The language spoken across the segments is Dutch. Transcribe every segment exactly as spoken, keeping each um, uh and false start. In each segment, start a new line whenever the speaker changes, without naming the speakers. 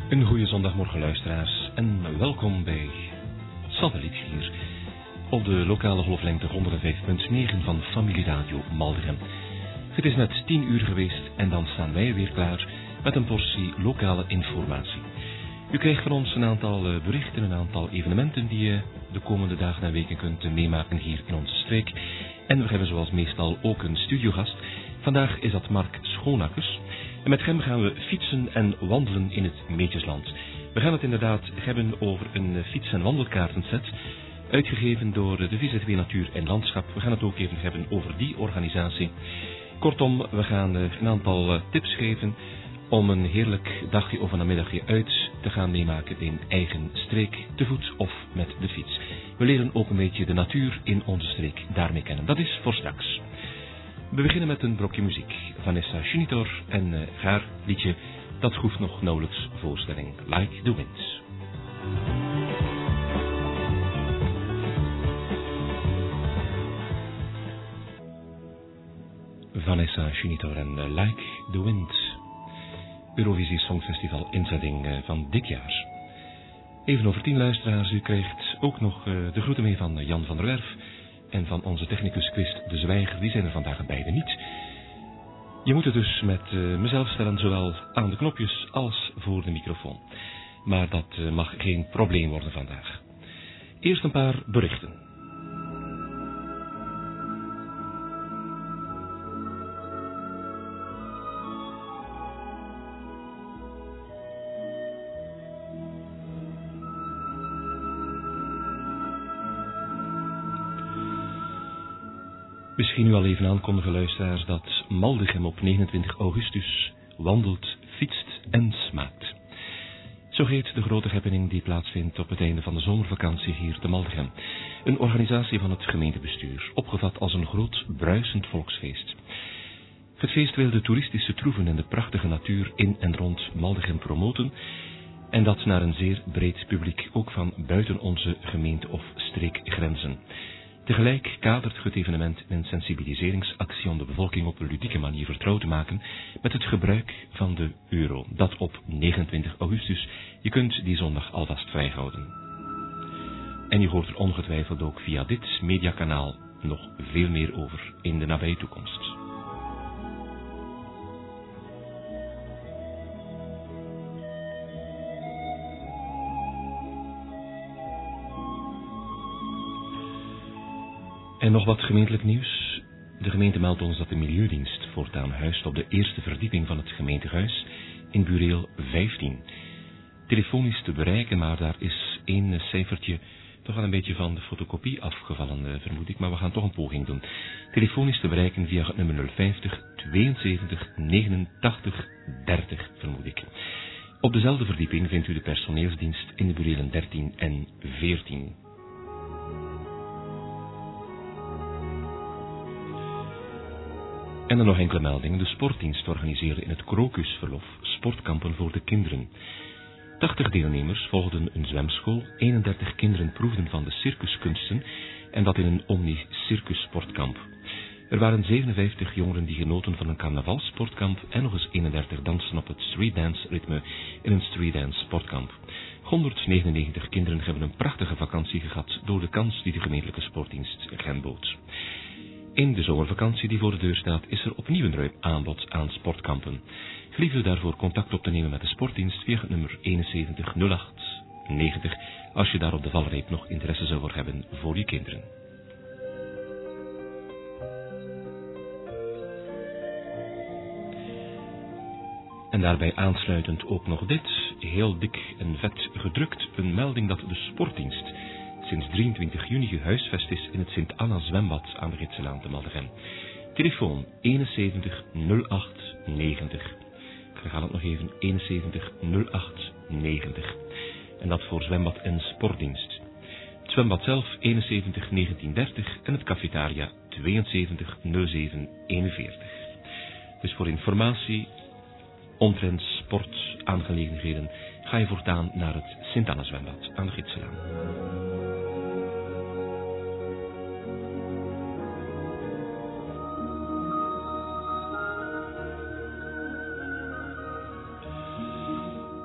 Een goede zondagmorgen luisteraars en welkom bij Satelliet hier op de lokale golflengte honderdvijf komma negen van Familie Radio Maldegem. Het is net tien uur geweest en dan staan wij weer klaar met een portie lokale informatie. U krijgt van ons een aantal berichten, een aantal evenementen die je de komende dagen en weken kunt meemaken hier in onze streek. En we hebben zoals meestal ook een studiogast. Vandaag is dat Mark Schoonackers. En met hem gaan we fietsen en wandelen in het Meetjesland. We gaan het inderdaad hebben over een fiets- en wandelkaartenset, uitgegeven door de V Z W Natuur en Landschap. We gaan het ook even hebben over die organisatie. Kortom, we gaan een aantal tips geven om een heerlijk dagje of een namiddagje uit te gaan meemaken in eigen streek, te voet of met de fiets. We leren ook een beetje de natuur in onze streek daarmee kennen. Dat is voor straks. We beginnen met een brokje muziek. Vanessa Schinitor en uh, haar liedje, dat hoeft nog nauwelijks voorstelling. Like the Wind. Vanessa Schinitor en uh, Like the Wind. Eurovisie Songfestival inzetting uh, van dit jaar. Even over tien luisteraars. U krijgt ook nog uh, de groeten mee van uh, Jan van der Werf. En van onze technicus Quist de Zwijger, die zijn er vandaag beide niet. Je moet het dus met uh, mezelf stellen, zowel aan de knopjes als voor de microfoon. Maar dat uh, mag geen probleem worden vandaag. Eerst een paar berichten. Misschien u al even aankondigen, luisteraars, dat Maldegem op negenentwintig augustus wandelt, fietst en smaakt. Zo heet de grote happening die plaatsvindt op het einde van de zomervakantie hier te Maldegem. Een organisatie van het gemeentebestuur, opgevat als een groot bruisend volksfeest. Het feest wil de toeristische troeven en de prachtige natuur in en rond Maldegem promoten. En dat naar een zeer breed publiek, ook van buiten onze gemeente- of streekgrenzen. Tegelijk kadert het evenement een sensibiliseringsactie om de bevolking op een ludieke manier vertrouwd te maken met het gebruik van de euro. Dat op negenentwintig augustus. Je kunt die zondag alvast vrijhouden. En je hoort er ongetwijfeld ook via dit mediakanaal nog veel meer over in de nabije toekomst. En nog wat gemeentelijk nieuws. De gemeente meldt ons dat de Milieudienst voortaan huist op de eerste verdieping van het gemeentehuis in bureel vijftien. Telefonisch te bereiken, maar daar is één cijfertje toch wel een beetje van de fotocopie afgevallen, vermoed ik, maar we gaan toch een poging doen. Telefonisch te bereiken via het nummer nul vijftig tweeënzeventig negenentachtig dertig, vermoed ik. Op dezelfde verdieping vindt u de personeelsdienst in de burelen dertien en veertien. En dan nog enkele meldingen. De sportdienst organiseerde in het Krokusverlof sportkampen voor de kinderen. tachtig deelnemers volgden een zwemschool, eenendertig kinderen proefden van de circuskunsten en dat in een omni-circus sportkamp. Er waren zevenenvijftig jongeren die genoten van een carnavalsportkamp en nog eens eenendertig dansen op het streetdance ritme in een streetdance sportkamp. honderdnegenennegentig kinderen hebben een prachtige vakantie gehad door de kans die de gemeentelijke sportdienst hen bood. In de zomervakantie die voor de deur staat is er opnieuw een ruim aanbod aan sportkampen. Gelieve u daarvoor contact op te nemen met de sportdienst via het nummer eenenzeventig nul acht negentig als je daar op de valreep nog interesse zou voor hebben voor je kinderen. En daarbij aansluitend ook nog dit, heel dik en vet gedrukt, een melding dat de sportdienst sinds drieëntwintig juni gehuisvest is in het Sint-Anna zwembad aan de Gidselaan te Maldegem. Telefoon eenenzeventig nul acht negentig. Ik herhaal het nog even, eenenzeventig nul acht negentig. En dat voor zwembad en sportdienst. Het zwembad zelf eenenzeventig negentien dertig en het cafetaria tweeënzeventig nul zeven eenenveertig. Dus voor informatie omtrent sportaangelegenheden ga je voortaan naar het Sint-Anna zwembad aan de Gidselaan.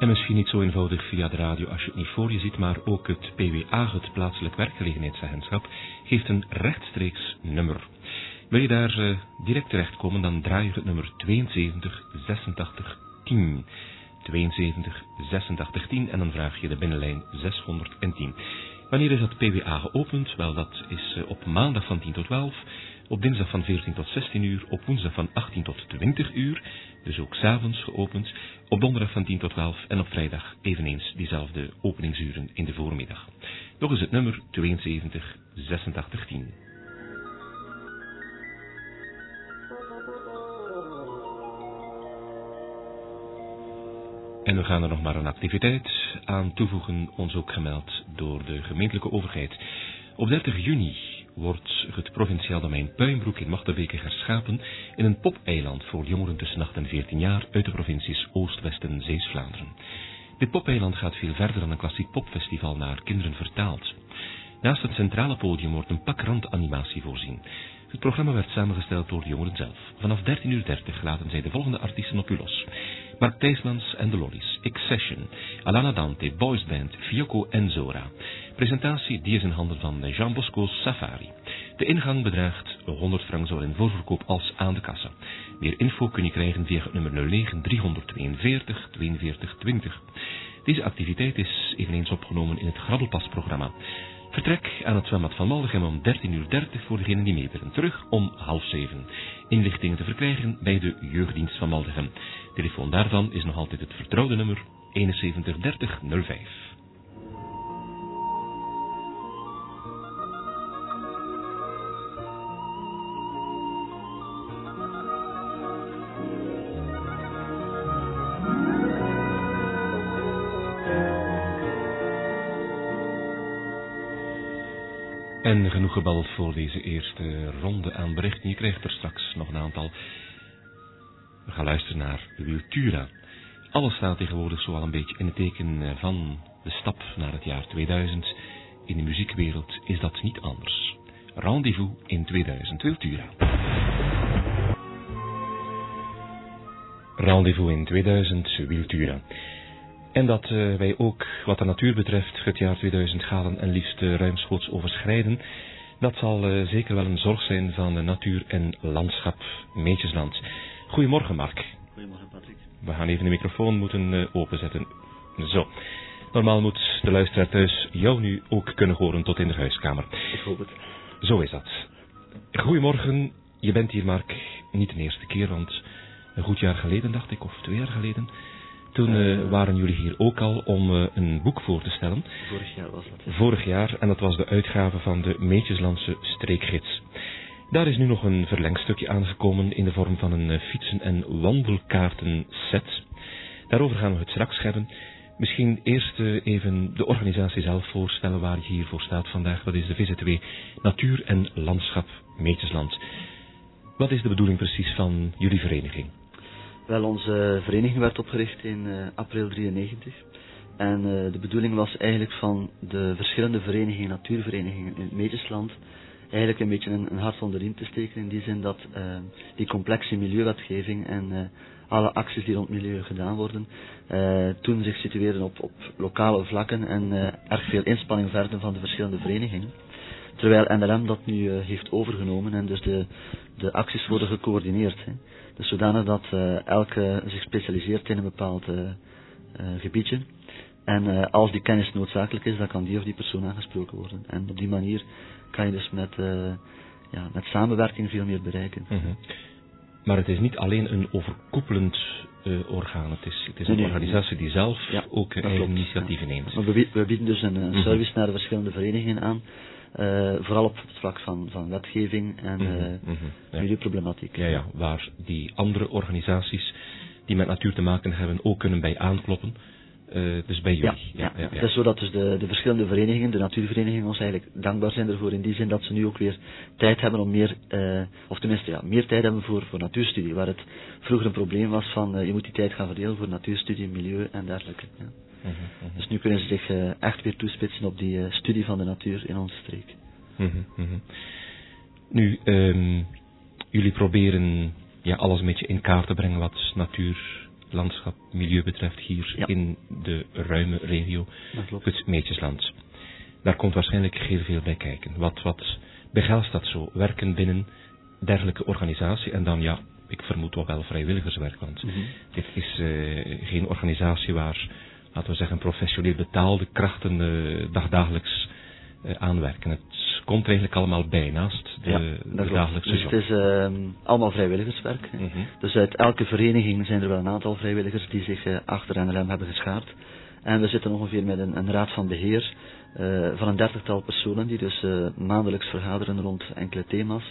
En misschien niet zo eenvoudig via de radio als je het niet voor je ziet, maar ook het P W A, het Plaatselijk Werkgelegenheidsagentschap, geeft een rechtstreeks nummer. Wil je daar uh, direct terechtkomen, dan draai je het nummer tweeënzeventig zesentachtig tien. tweeënzeventig zesentachtig tien en dan vraag je de binnenlijn zeshonderdtien. Wanneer is dat P W A geopend? Wel, dat is uh, op maandag van tien tot twaalf, op dinsdag van veertien tot zestien uur, op woensdag van achttien tot twintig uur, dus ook 's avonds geopend, op donderdag van tien tot twaalf en op vrijdag eveneens diezelfde openingsuren in de voormiddag. Nog eens het nummer tweeënzeventig zesentachtig tien. En we gaan er nog maar een activiteit aan toevoegen, ons ook gemeld door de gemeentelijke overheid. Op dertig juni wordt het provinciaal domein Puimbroek in Machterweken herschapen in een popeiland voor jongeren tussen acht en veertien jaar uit de provincies Oost, West en Zeeuws-Vlaanderen. Dit popeiland gaat veel verder dan een klassiek popfestival naar kinderen vertaald. Naast het centrale podium wordt een pakrandanimatie voorzien. Het programma werd samengesteld door de jongeren zelf. Vanaf dertien uur dertig laten zij de volgende artiesten op u los: Mark Thijsmans en de Lollies, X-Session, Alana Dante, Boys Band, Fiocco en Zora. Presentatie die is in handen van Jean Bosco's Safari. De ingang bedraagt honderd frank zowel in voorverkoop als aan de kassa. Meer info kun je krijgen via het nummer nul negen driehonderdtweeënveertig tweeënveertig twintig. Deze activiteit is eveneens opgenomen in het Grabbelpasprogramma. Vertrek aan het zwembad van Maldegem om dertien uur dertig voor degenen die mee willen. Terug om half zeven. Inlichtingen te verkrijgen bij de jeugddienst van Maldegem. Telefoon daarvan is nog altijd het vertrouwde nummer eenenzeventig dertig nul vijf. En genoeg gebabbeld voor deze eerste ronde aan berichten. Je krijgt er straks nog een aantal. We gaan luisteren naar Wiltura. Alles staat tegenwoordig zo al een beetje in het teken van de stap naar het jaar tweeduizend. In de muziekwereld is dat niet anders. Rendezvous in tweeduizend, Wiltura. Rendezvous in tweeduizend, Wiltura. En dat uh, wij ook, wat de natuur betreft, het jaar tweeduizend halen en liefst uh, ruimschoots overschrijden, dat zal uh, zeker wel een zorg zijn van uh, natuur en landschap Meetjesland. Goedemorgen, Mark.
Goedemorgen, Patrick.
We gaan even de microfoon moeten uh, openzetten. Zo. Normaal moet de luisteraar thuis jou nu ook kunnen horen tot in de huiskamer.
Ik hoop het.
Zo is dat. Goedemorgen. Je bent hier, Mark, niet de eerste keer, want een goed jaar geleden, dacht ik, of twee jaar geleden, toen uh, waren jullie hier ook al om uh, een boek voor te stellen.
Vorig jaar was dat. Ja.
Vorig jaar, en dat was de uitgave van de Meetjeslandse streekgids. Daar is nu nog een verlengstukje aangekomen in de vorm van een uh, fietsen- en wandelkaartenset. Daarover gaan we het straks hebben. Misschien eerst uh, even de organisatie zelf voorstellen waar je hier voor staat vandaag. Dat is de V Z W Natuur en Landschap Meetjesland. Wat is de bedoeling precies van jullie vereniging?
Wel, onze vereniging werd opgericht in uh, april drieënnegentig. En uh, de bedoeling was eigenlijk van de verschillende verenigingen, natuurverenigingen in het Meetjesland, eigenlijk een beetje een, een hart onder de riem te steken. In die zin dat uh, die complexe milieuwetgeving en uh, alle acties die rond milieu gedaan worden, uh, toen zich situeren op, op lokale vlakken en uh, erg veel inspanning verden van de verschillende verenigingen. Terwijl N L M dat nu uh, heeft overgenomen en dus de, de acties worden gecoördineerd. Hè. Dus zodanig dat uh, elke zich specialiseert in een bepaald uh, uh, gebiedje. En uh, als die kennis noodzakelijk is, dan kan die of die persoon aangesproken worden. En op die manier kan je dus met, uh, ja, met samenwerking veel meer bereiken.
Mm-hmm. Maar het is niet alleen een overkoepelend uh, orgaan. Het is, het is een
nee, nee,
organisatie die zelf
ja,
ook uh, eigen initiatieven ja. neemt.
Maar we, we bieden dus een, een
mm-hmm.
service naar de verschillende verenigingen aan. Uh, vooral op het vlak van, van wetgeving en uh, mm-hmm, mm-hmm, ja. milieuproblematiek.
Ja, ja, waar die andere organisaties die met natuur te maken hebben ook kunnen bij aankloppen. Uh, dus bij jullie.
Ja, ja, ja, ja. Het is zo dat dus de, de verschillende verenigingen, de natuurverenigingen, ons eigenlijk dankbaar zijn ervoor in die zin dat ze nu ook weer tijd hebben om meer, uh, of tenminste ja, meer tijd hebben voor, voor natuurstudie. Waar het vroeger een probleem was van uh, je moet die tijd gaan verdelen voor natuurstudie, milieu en dergelijke. Ja. Mm-hmm, mm-hmm. Dus nu kunnen ze zich uh, echt weer toespitsen op die uh, studie van de natuur in onze streek.
Mm-hmm, mm-hmm. Nu, um, jullie proberen ja, alles een beetje in kaart te brengen wat natuur, landschap, milieu betreft hier
ja.
in de ruime regio, het Meetjesland. Daar komt waarschijnlijk heel veel bij kijken. Wat, wat behelst dat zo? Werken binnen dergelijke organisatie en dan ja, ik vermoed toch wel vrijwilligerswerk, want mm-hmm. dit is uh, geen organisatie waar, laten we zeggen, professioneel betaalde krachten uh, dagdagelijks uh, aanwerken. Het komt er eigenlijk allemaal bij, naast de,
ja,
de dagelijkse
dus
job.
het is uh, allemaal vrijwilligerswerk.
Mm-hmm.
Dus uit elke vereniging zijn er wel een aantal vrijwilligers die zich uh, achter N L M hebben geschaard. En we zitten ongeveer met een, een raad van beheer uh, van een dertigtal personen die dus uh, maandelijks vergaderen rond enkele thema's.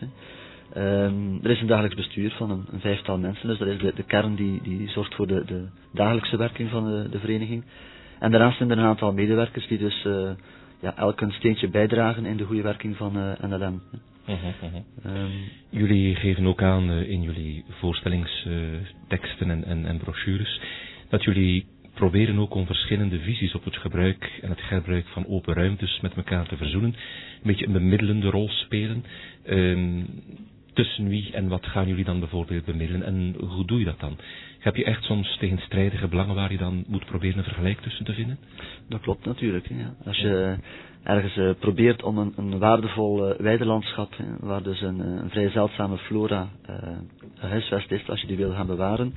Um, er is een dagelijks bestuur van een, een vijftal mensen, dus dat is de, de kern die, die zorgt voor de, de dagelijkse werking van de, de vereniging. En daarnaast zijn er een aantal medewerkers die dus uh, ja, elk een steentje bijdragen in de goede werking van uh, N L M.
Uh-huh, uh-huh. Um, jullie geven ook aan uh, in jullie voorstellingsteksten uh, en, en, en brochures dat jullie proberen ook om verschillende visies op het gebruik en het herbruik van open ruimtes met elkaar te verzoenen. Een beetje een bemiddelende rol spelen. Um, tussen wie en wat gaan jullie dan bijvoorbeeld bemiddelen en hoe doe je dat dan? Heb je echt soms tegenstrijdige belangen waar je dan moet proberen een vergelijk tussen te vinden?
Dat klopt natuurlijk. Ja. Als je ergens uh, probeert om een, een waardevol uh, weidelandschap, hè, waar dus een, een vrij zeldzame flora uh, gehuisvest is, als je die wil gaan bewaren,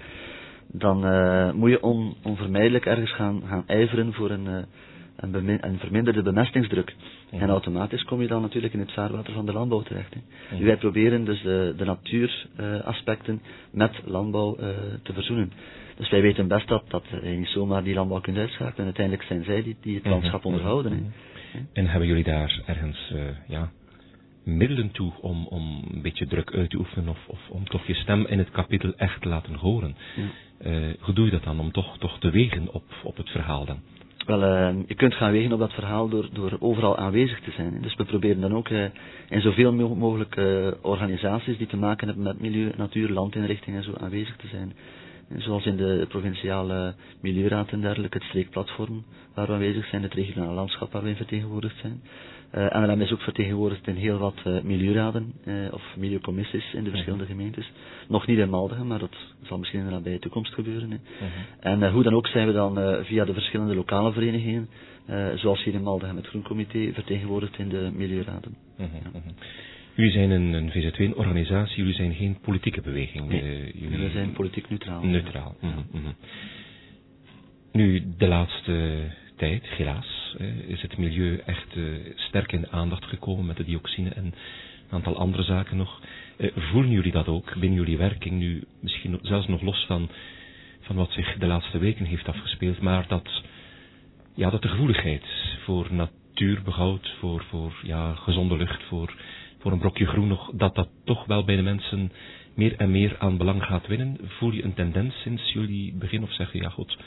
dan uh, moet je on, onvermijdelijk ergens gaan, gaan ijveren voor een, uh, een, bemin, een verminderde bemestingsdruk. Ja. En automatisch kom je dan natuurlijk in het vaarwater van de landbouw terecht. Hè. Ja. Wij proberen dus de, de natuuraspecten uh, met landbouw uh, te verzoenen. Dus wij weten best dat, dat je niet zomaar die landbouw kunt uitschakelen. En uiteindelijk zijn zij die, die het landschap uh-huh. onderhouden. Hè.
Uh-huh. En hebben jullie daar ergens uh, ja, middelen toe om, om een beetje druk uit te oefenen of, of om toch je stem in het kapitel echt te laten horen? Ja. Uh, hoe doe je dat dan om toch, toch te wegen op, op het verhaal dan?
Wel, uh, je kunt gaan wegen op dat verhaal door, door overal aanwezig te zijn. Hè. Dus we proberen dan ook uh, in zoveel mogelijk uh, organisaties die te maken hebben met milieu, natuur, landinrichting en zo aanwezig te zijn. En zoals in de provinciale milieuraad en dergelijke, het streekplatform waar we aanwezig zijn, het regionale landschap waar we vertegenwoordigd zijn. Uh, N L M is ook vertegenwoordigd in heel wat uh, milieuraden uh, of milieucommissies in de verschillende gemeentes. Nog niet in Maldegem, maar dat zal misschien in de nabije toekomst gebeuren. Hè. Uh-huh. En uh, hoe dan ook zijn we dan uh, via de verschillende lokale verenigingen, uh, zoals hier in Maldegem het Groencomité, vertegenwoordigd in de milieuraden.
Uh-huh, uh-huh. Jullie zijn een, een V Z W-organisatie, jullie zijn geen politieke beweging.
Nee,
uh, jullie
we zijn politiek neutraal.
Neutraal. Ja. Uh-huh, uh-huh. Nu, de laatste tijd, helaas, uh, is het milieu echt uh, sterk in de aandacht gekomen met de dioxine en een aantal andere zaken nog. Uh, voelen jullie dat ook binnen jullie werking nu, misschien zelfs nog los van, van wat zich de laatste weken heeft afgespeeld, maar dat, ja, dat de gevoeligheid voor natuurbehoud, voor, voor ja, gezonde lucht, voor, voor een brokje groen nog, dat dat toch wel bij de mensen meer en meer aan belang gaat winnen? Voel je een tendens sinds jullie begin of zeg je, ja goed...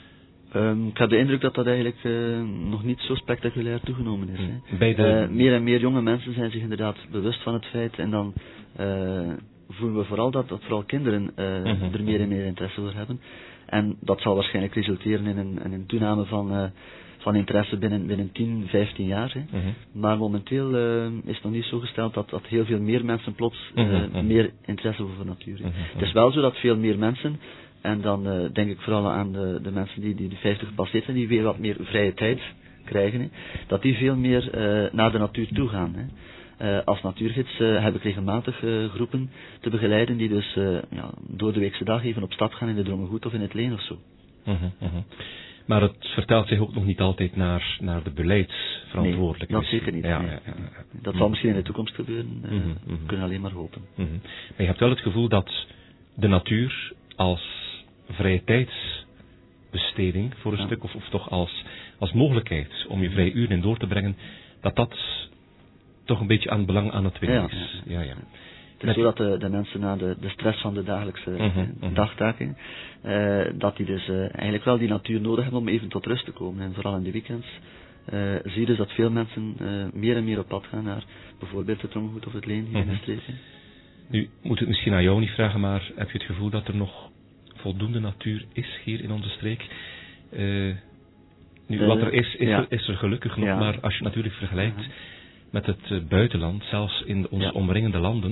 Um, ik heb de indruk dat dat eigenlijk uh, nog niet zo spectaculair toegenomen is. Hè.
Bij de...
uh, meer en meer jonge mensen zijn zich inderdaad bewust van het feit en dan uh, voelen we vooral dat, dat vooral kinderen uh, uh-huh. er meer en meer interesse voor hebben. En dat zal waarschijnlijk resulteren in een, in een toename van, uh, van interesse binnen, binnen tien, vijftien jaar. Hè. Uh-huh. Maar momenteel uh, is het nog niet zo gesteld dat, dat heel veel meer mensen plots uh, uh-huh. Uh-huh. meer interesse voor natuur hebben. Uh-huh. Het is wel zo dat veel meer mensen... En dan uh, denk ik vooral aan de, de mensen die, die de vijftig gepasseerd zijn, die weer wat meer vrije tijd krijgen. Hè, dat die veel meer uh, naar de natuur toe gaan. Hè. Uh, als natuurgids uh, heb ik regelmatig uh, groepen te begeleiden die dus uh, ja, door de weekse dag even op stap gaan in de Drongengoed of in het Leen of zo.
Uh-huh, uh-huh. Maar het vertaalt zich ook nog niet altijd naar, naar de beleidsverantwoordelijkheid.
Nee, dat zeker niet.
Ja,
nee.
ja, ja, ja.
Dat zal uh-huh. misschien in de toekomst gebeuren. Uh,
uh-huh, uh-huh.
We kunnen alleen maar hopen.
Uh-huh. Maar je hebt wel het gevoel dat de natuur als vrije tijdsbesteding voor een ja. stuk, of, of toch als, als mogelijkheid om je vrije uren in door te brengen, dat dat toch een beetje aan belang aan het winnen
ja,
is.
Ja,
ja. Ja.
Het is zo dat de, de mensen na de, de stress van de dagelijkse uh-huh, uh-huh. dagtaken, uh, dat die dus uh, eigenlijk wel die natuur nodig hebben om even tot rust te komen. En vooral in de weekends uh, zie je dus dat veel mensen uh, meer en meer op pad gaan naar bijvoorbeeld het Drongengoed of het Leen hier uh-huh. in de streek.
Nu, moet het misschien aan jou niet vragen, maar heb je het gevoel dat er nog voldoende natuur is hier in onze streek? Uh, nu, uh, wat er is, is, ja. er, is er gelukkig nog, ja. maar als je natuurlijk vergelijkt ja. met het uh, buitenland, zelfs in onze ja. omringende landen,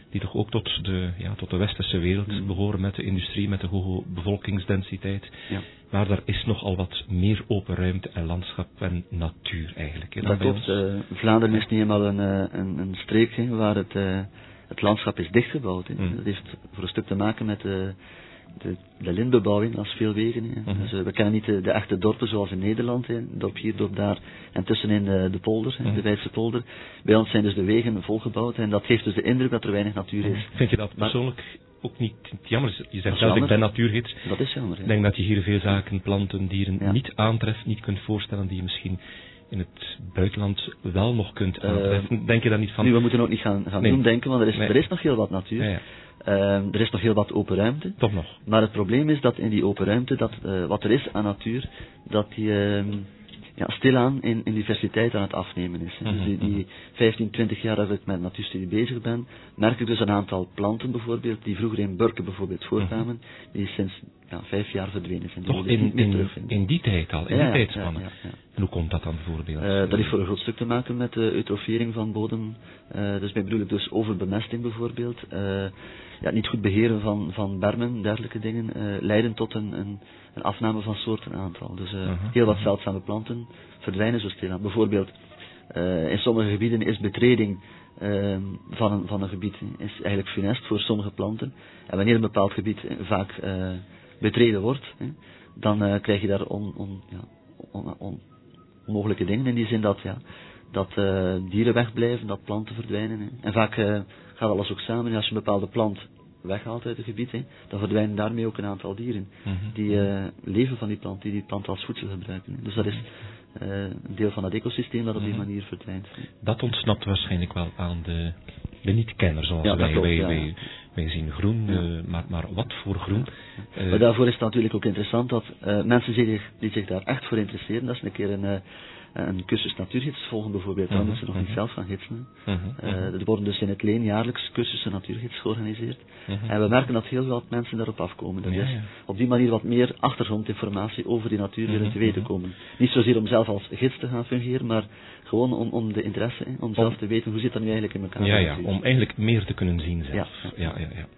die toch ook tot de, ja, tot de westerse wereld mm. behoren met de industrie, met de hoge bevolkingsdensiteit. Ja. Maar daar is nogal wat meer open ruimte en landschap en natuur eigenlijk. Hè,
dat klopt. Uh, Vlaanderen is niet eenmaal een, een, een streek hè, waar het, uh, het landschap is dichtgebouwd. Hè. Mm. Dat heeft voor een stuk te maken met uh, de, de lintbebouwing als veel wegen. Hè. Mm-hmm. Dus, uh, we kennen niet de, de echte dorpen zoals in Nederland. Hè. Dorp hier, dorp daar. En tussenin de, de polder, hè, mm. de Weidse polder. Bij ons zijn dus de wegen volgebouwd. En dat geeft dus de indruk dat er weinig natuur is.
Mm. Vind je dat persoonlijk maar, ook niet jammer? Je zegt zelf, ik ben natuurgids.
Dat is jammer.
Ik denk dat je hier veel zaken, planten, dieren ja. niet aantreft, niet kunt voorstellen die je misschien in het buitenland wel nog kunt aantreffen. Uh, Denk je daar niet van?
Nu, we moeten ook niet gaan, gaan nee. doen denken, want er is, nee. er is nog heel wat natuur. Ja, ja. Uh, er is nog heel wat open ruimte.
Toch nog.
Maar het probleem is dat in die open ruimte, dat uh, wat er is aan natuur, dat die uh, ja, stilaan in, in diversiteit aan het afnemen is. Mm-hmm. Dus die, die vijftien, twintig jaar dat ik met natuurstudie bezig ben, merk ik dus een aantal planten bijvoorbeeld, die vroeger in Burken bijvoorbeeld voorkwamen, mm-hmm. die sinds ja, vijf jaar verdwenen zijn. Die
Toch in,
niet meer
in,
terugvinden.
in die tijd al, in
ja,
die tijdspannen.
Ja, ja, ja.
En hoe komt dat dan bijvoorbeeld?
Uh, dat heeft voor een groot stuk te maken met de eutrofiering van bodem. Uh, dus mij bedoel ik dus overbemesting bijvoorbeeld. Uh, ja, niet goed beheren van, van bermen, dergelijke dingen, uh, leiden tot een, een, een afname van soortenaantal. Dus uh, uh-huh. heel wat zeldzame planten verdwijnen zo stilaan. Bijvoorbeeld, uh, in sommige gebieden is betreding uh, van, een, van een gebied is eigenlijk funest voor sommige planten. En wanneer een bepaald gebied uh, vaak uh, betreden wordt, uh, dan uh, krijg je daar on, on, ja, on, on, onmogelijke dingen in die zin dat, ja, dat uh, dieren wegblijven, dat planten verdwijnen. Hè. En vaak uh, gaat alles ook samen. Als je een bepaalde plant weghaalt uit het gebied, hè, dan verdwijnen daarmee ook een aantal dieren mm-hmm. die uh, leven van die plant, die die plant als voedsel gebruiken. Hè. Dus dat is uh, een deel van het ecosysteem dat op die manier verdwijnt. Hè.
Dat ontsnapt waarschijnlijk wel aan de, de niet-kenner, zoals ja, wij, klopt, wij, ja. wij, wij zien groen, ja. uh, maar, maar wat voor groen?
Ja. Uh, maar daarvoor is het natuurlijk ook interessant dat uh, mensen zich, die zich daar echt voor interesseren, dat is een keer een... Uh, een cursus natuurgids volgen bijvoorbeeld, daar moeten ze nog niet zelf gaan gidsen. Uh-huh. Uh, er worden dus in het Leen jaarlijks cursussen natuurgids georganiseerd. Uh-huh. En we merken dat heel veel mensen daarop afkomen. Dat ja, is ja. op die manier wat meer achtergrondinformatie over die natuur willen uh-huh. te weten komen. Niet zozeer om zelf als gids te gaan fungeren, maar gewoon om, om de interesse, hè, om zelf te weten hoe zit dat nu eigenlijk in elkaar.
Ja, ja, om eigenlijk meer te kunnen zien zelf. Ja, ja, ja. ja, ja.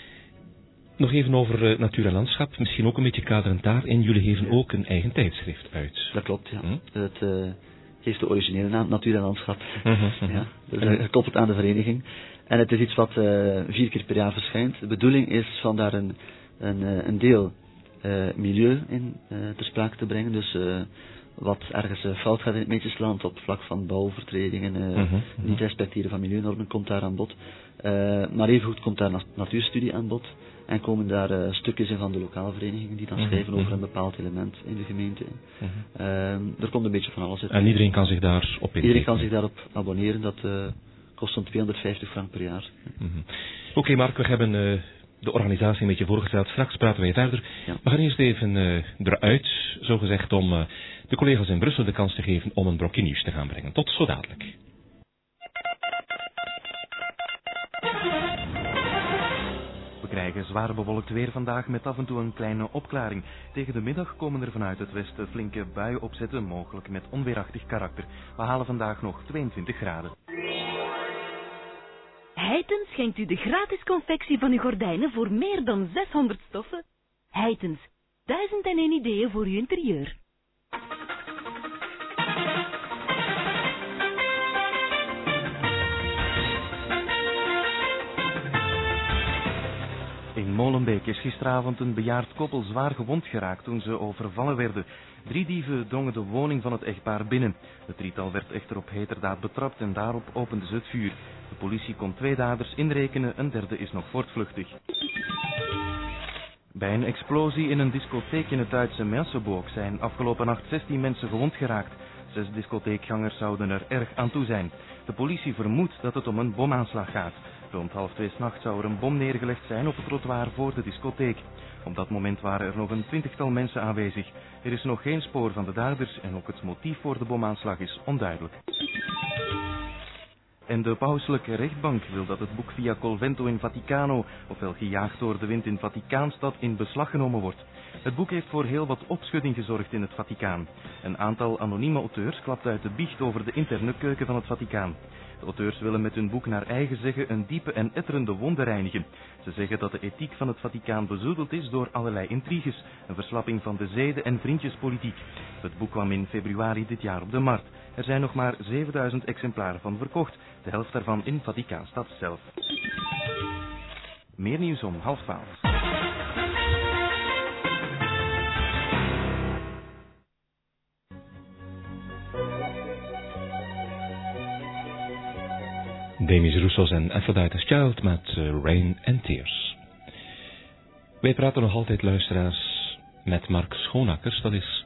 Nog even over uh, natuur en landschap, misschien ook een beetje kaderend daarin. Jullie geven ja. ook een eigen tijdschrift uit.
Dat klopt, ja. Hm? Het uh, heeft de originele naam, Natuur en Landschap. Uh-huh, uh-huh. Ja, dus uh, gekoppeld aan de vereniging. En het is iets wat uh, vier keer per jaar verschijnt. De bedoeling is van daar een, een, uh, een deel uh, milieu in uh, ter sprake te brengen. Dus uh, wat ergens uh, fout gaat in het Meetjesland op vlak van bouwvertredingen, uh, uh-huh, uh-huh. niet respecteren van milieunormen, komt daar aan bod. Uh, maar evengoed komt daar na- natuurstudie aan bod. En komen daar uh, stukjes in van de lokale verenigingen die dan mm-hmm. schrijven over een bepaald element in de gemeente. Mm-hmm. Uh, er komt een beetje van alles uit.
En iedereen kan zich daarop inzetten?
Iedereen kan zich daarop abonneren. Dat uh, kost zo'n tweehonderdvijftig frank per jaar.
Mm-hmm. Oké okay, Mark, we hebben uh, de organisatie een beetje voorgesteld. Straks praten wij verder. Ja. We gaan eerst even uh, eruit, zogezegd om uh, de collega's in Brussel de kans te geven om een brokje nieuws te gaan brengen. Tot zo dadelijk.
We krijgen zwaar bewolkt weer vandaag met af en toe een kleine opklaring. Tegen de middag komen er vanuit het westen flinke buien opzetten, mogelijk met onweerachtig karakter. We halen vandaag nog tweeëntwintig graden.
Heitens schenkt u de gratis confectie van uw gordijnen voor meer dan zeshonderd stoffen. Heitens, duizend en één ideeën voor uw interieur.
In Molenbeek is gisteravond een bejaard koppel zwaar gewond geraakt toen ze overvallen werden. Drie dieven drongen de woning van het echtpaar binnen. Het drietal werd echter op heterdaad betrapt en daarop openden ze het vuur. De politie kon twee daders inrekenen, een derde is nog voortvluchtig. Bij een explosie in een discotheek in het Duitse Merseburg zijn afgelopen nacht zestien mensen gewond geraakt. Zes discotheekgangers zouden er erg aan toe zijn. De politie vermoedt dat het om een bomaanslag gaat. Rond half twee 's nachts zou er een bom neergelegd zijn op het trottoir voor de discotheek. Op dat moment waren er nog een twintigtal mensen aanwezig. Er is nog geen spoor van de daders en ook het motief voor de bomaanslag is onduidelijk. En de pauselijke rechtbank wil dat het boek Via Colvento in Vaticano, ofwel Gejaagd door de wind in Vaticaanstad, in beslag genomen wordt. Het boek heeft voor heel wat opschudding gezorgd in het Vaticaan. Een aantal anonieme auteurs klapt uit de biecht over de interne keuken van het Vaticaan. De auteurs willen met hun boek naar eigen zeggen een diepe en etterende wonde reinigen. Ze zeggen dat de ethiek van het Vaticaan bezoedeld is door allerlei intriges, een verslapping van de zeden en vriendjespolitiek. Het boek kwam in februari dit jaar op de markt. Er zijn nog maar zevenduizend exemplaren van verkocht, de helft daarvan in Vaticaanstad zelf. Meer nieuws om half twaalf.
Demis Roussos en Aphrodite's Child met uh, Rain and Tears. Wij praten nog altijd, luisteraars, met Mark Schoonackers. Dat is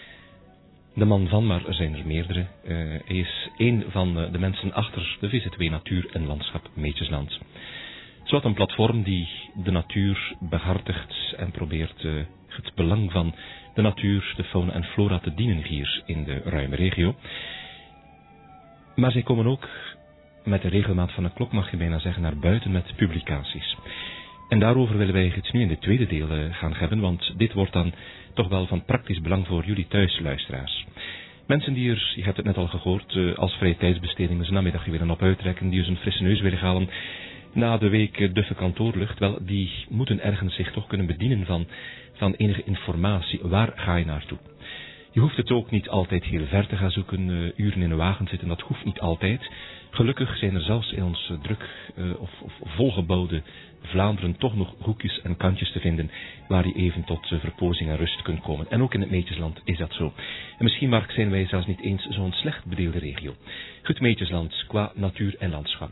de man van, maar er zijn er meerdere. Uh, hij is een van uh, de mensen achter de V Z W Natuur en Landschap Meetjesland. Zowat een platform die de natuur behartigt en probeert uh, het belang van de natuur, de fauna en flora te dienen hier in de ruime regio. Maar zij komen ook met de regelmaat van een klok, mag je bijna zeggen, naar buiten met publicaties. En daarover willen wij het nu in de tweede deel gaan hebben, want dit wordt dan toch wel van praktisch belang voor jullie thuisluisteraars. Mensen die er, je hebt het net al gehoord, als vrije tijdsbesteding eens een namiddagje willen op uittrekken, die eens een frisse neus willen halen na de week duffe kantoorlucht, wel, die moeten ergens zich toch kunnen bedienen van, van enige informatie. Waar ga je naartoe? Je hoeft het ook niet altijd heel ver te gaan zoeken, uh, uren in een wagen zitten, dat hoeft niet altijd. Gelukkig zijn er zelfs in ons uh, druk uh, of, of volgebouwde Vlaanderen toch nog hoekjes en kantjes te vinden waar je even tot uh, verpozing en rust kunt komen. En ook in het Meetjesland is dat zo. En misschien, Mark, zijn wij zelfs niet eens zo'n slecht bedeelde regio. Goed Meetjesland qua natuur en landschap.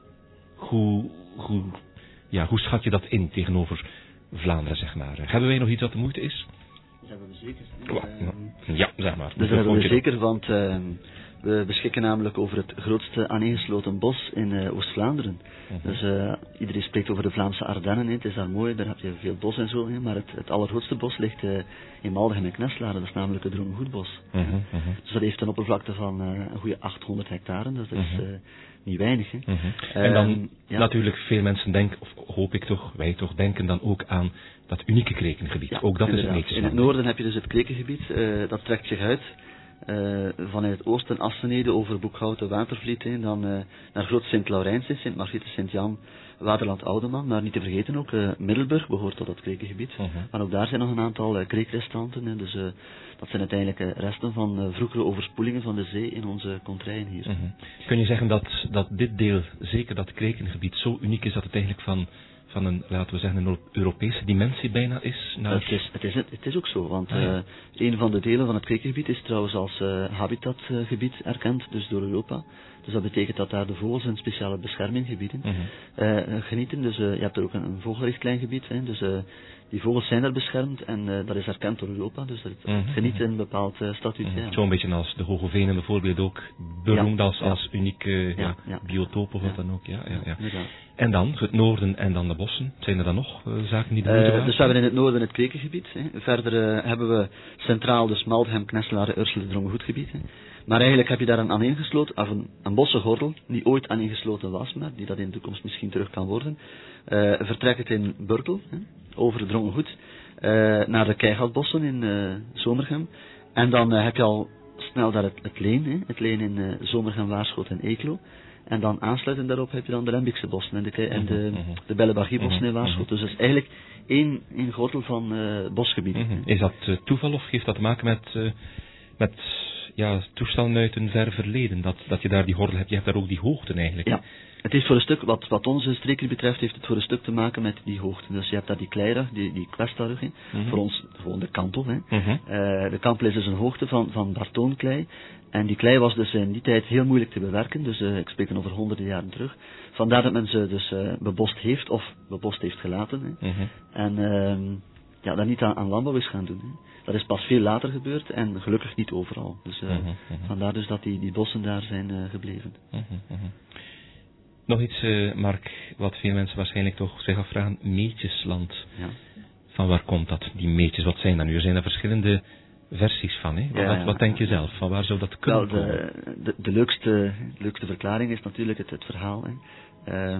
Hoe, hoe, ja, hoe schat je dat in tegenover Vlaanderen, zeg maar? Hebben wij nog iets dat de moeite is?
Dat hebben we zeker.
Wow. Uh, ja, zeg maar.
Dus dat hebben we zeker, want uh, we beschikken namelijk over het grootste aaneengesloten bos in uh, Oost-Vlaanderen. Uh-huh. Dus uh, iedereen spreekt over de Vlaamse Ardennen, hè. Het is daar mooi, daar heb je veel bos en zo, hè. Maar het, het allergrootste bos ligt uh, in Maldegem en Kneslaren, dat is namelijk het Drongengoedbos. Uh-huh, uh-huh. Dus dat heeft een oppervlakte van uh, een goede achthonderd hectare, dus dat is uh, niet weinig. Hè.
Uh-huh. En dan um, ja. natuurlijk veel mensen denken, of hoop ik toch, wij toch, denken dan ook aan dat unieke krekengebied. Ja, ook dat inderdaad. Is het niet.
In het noorden heb je dus het krekengebied, uh, dat trekt zich uit. Uh, vanuit het oosten Assenede over Boekhouten, Watervliet heen, dan uh, naar Groot Sint-Laurijns, Sint-Margriet, Sint-Jan, Waterland, Oudeman, maar niet te vergeten ook uh, Middelburg behoort tot dat krekengebied. Uh-huh. Maar ook daar zijn nog een aantal uh, kreekrestanten, hè, dus uh, dat zijn uiteindelijk uh, resten van uh, vroegere overspoelingen van de zee in onze kontrijen hier.
Uh-huh. Kun je zeggen dat, dat dit deel, zeker dat krekengebied, zo uniek is dat het eigenlijk van van een, laten we zeggen, een Europese dimensie bijna is? Naar...
Het, is het, is, het is ook zo, want ah, ja. uh, een van de delen van het krekengebied is trouwens als uh, habitatgebied erkend, dus door Europa. Dus dat betekent dat daar de vogels een speciale bescherming gebieden, uh-huh. uh, genieten. Dus uh, je hebt er ook een, een vogelrichtlijngebied, hè, dus uh, die vogels zijn er beschermd en uh, dat is erkend door Europa, dus dat uh-huh. geniet een bepaald uh, statuut. Uh-huh. Ja.
Zo'n beetje als de Hoge Venen bijvoorbeeld ook beroemd ja, als, als ja. unieke ja, ja, ja. biotoop of wat ja. dan ook. Ja, ja, ja. Ja. En dan het noorden en dan de bossen. Zijn er dan nog uh, zaken die de moeite waard?
Uh, dus we hebben in het noorden het krekengebied. Hè. Verder uh, hebben we centraal dus Maldegem, Kneslaren, Urselen, Drongengoedgebied. Hè. Maar eigenlijk heb je daar een aaneengesloten, of een, een bossengordel, die ooit aaneengesloten was, maar die dat in de toekomst misschien terug kan worden. Uh, vertrekt in Burtel, hè, over het Drongengoed, uh, naar de Keigatbossen in uh, Zomergem. En dan uh, heb je al snel daar het, het Leen, hè, het Leen in uh, Zomergem, Waarschoot en Eeklo. En dan aansluitend daarop heb je dan de Lembikse bossen en de, en de, de Bellebargie-bossen in Waarschoot. Dus dat is eigenlijk één, één gordel van uh, bosgebieden.
Is dat uh, toeval of heeft dat te maken met, uh, met ja, toestanden uit een ver verleden? Dat, dat je daar die gordel hebt, je hebt daar ook die hoogten eigenlijk.
Ja, het heeft voor een stuk, wat, wat onze streken betreft, heeft het voor een stuk te maken met die hoogten. Dus je hebt daar die kleirug, die, die kwestarug, mm-hmm. voor ons gewoon de kantel. Hè. Mm-hmm. Uh, de kantel is dus een hoogte van, van Bartoonklei. En die klei was dus in die tijd heel moeilijk te bewerken, dus uh, ik spreek dan over honderden jaren terug. Vandaar dat men ze dus uh, bebost heeft, of bebost heeft gelaten. Hè. Mm-hmm. En uh, ja, dat niet aan, aan landbouw is gaan doen. Hè. Dat is pas veel later gebeurd en gelukkig niet overal. Dus uh, mm-hmm. vandaar dus dat die, die bossen daar zijn uh, gebleven.
Mm-hmm. Nog iets, uh, Mark, wat veel mensen waarschijnlijk toch zich afvragen. Meetjesland. Ja. Van waar komt dat, die meetjes? Wat zijn dat nu? Er zijn er verschillende versies van, hè? Wat, ja, ja. wat denk je zelf? Van waar zou dat kunnen
wel, de,
komen?
De, de, leukste, de leukste verklaring is natuurlijk het, het verhaal. Hè. Um,